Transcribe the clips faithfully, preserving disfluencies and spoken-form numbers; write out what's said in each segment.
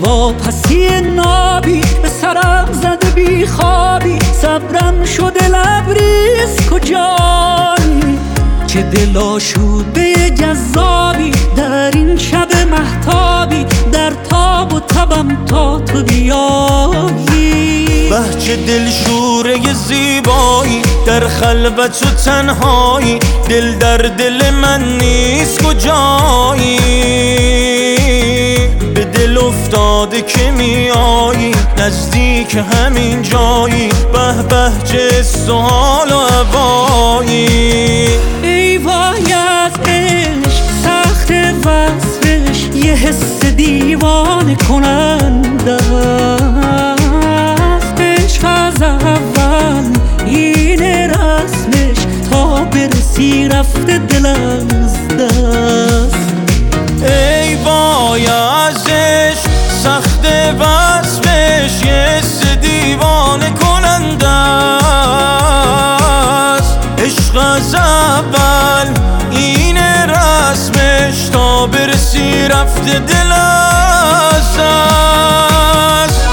واپسی نابی به سرم زده بی خوابی، صبرم شده لبریز کجایی؟ چه دل آشوده جذابی در این شب مهتابی، در تاب و تبم تا تو بیایی. به چه دلشوره زیبایی در خلوت و تنهایی، دل در دل من نیست کجایی؟ به دل افتاده که میایی نزدیک همین جایی، به به چه سوال و هوایی. ای وای از عشق سخت وصفش، یه حس دیوانه کننده است. عشق از اول اینه رسمش، تا برسی رفته دل از دست. ای وای از عشق سخت وصفش، یه حس دیوانه کننده است. عشق از اول اینه رسمش، تا برسی رفته دل از دست.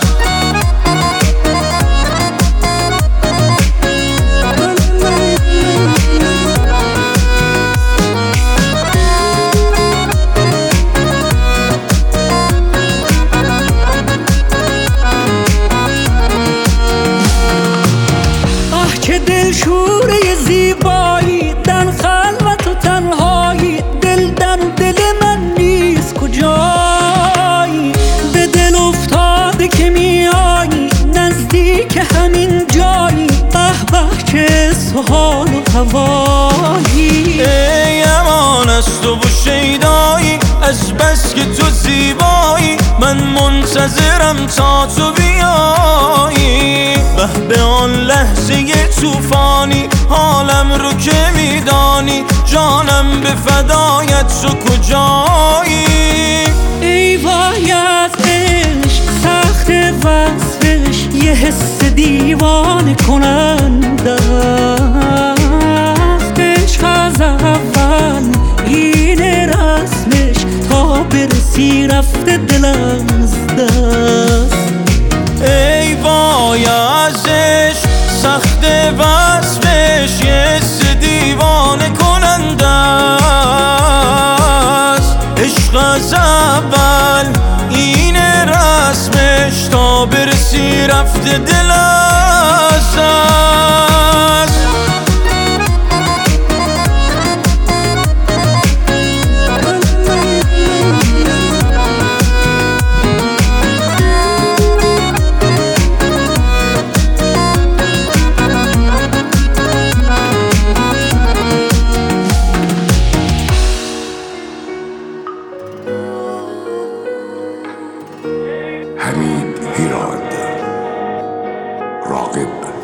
چه دلشوره زیبایی در خلوت و تنهایی، دل در دل من نیست کجایی؟ به دل افتاده که میایی نزدیک همین جایی، به به چه سوال و هوایی. ای امان از تو و شیدایی، از بس که تو زیبایی من منتظرم تا تو بیایی. به به آن لحظه توفانی حالم رو که میدانی، جانم به فدایت تو کجایی؟ ای وای از عشق سخت وصفش، یه حس دیوانه کننده است. عشق از اول اینه رسمش، تا برسی رفته دل از دست. ای وای از عشق سخت وصفش، یه حس دیوانه کننده است. عشق از اول اینه رسمش، تا برسی رفته دل از دست. حمید هیراد راقب